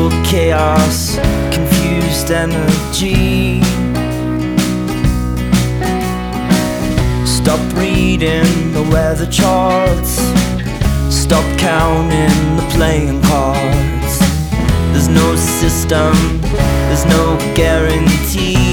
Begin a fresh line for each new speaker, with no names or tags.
Controlled chaos, confused energy. Stop reading the weather charts, stop counting the playing cards. There's no system, there's no guarantee.